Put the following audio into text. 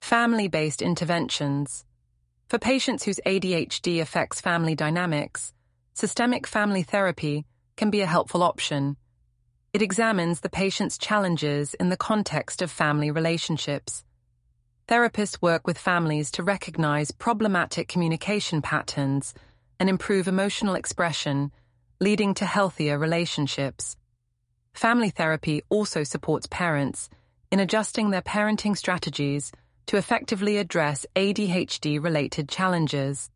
Family-based interventions. For patients whose ADHD affects family dynamics, systemic family therapy can be a helpful option. It examines the patient's challenges in the context of family relationships. Therapists work with families to recognize problematic communication patterns and improve emotional expression, leading to healthier relationships. Family therapy also supports parents in adjusting their parenting strategies to effectively address ADHD-related challenges.